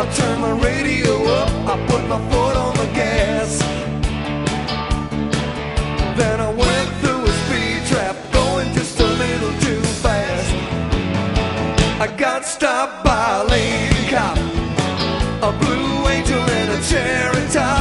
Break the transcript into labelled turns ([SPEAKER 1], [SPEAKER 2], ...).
[SPEAKER 1] turned my radio up, I put my foot on the gas. Then I went through a speed trap, going just a little too fast. I got stopped by a lady cop, a blue angel and a cherry top.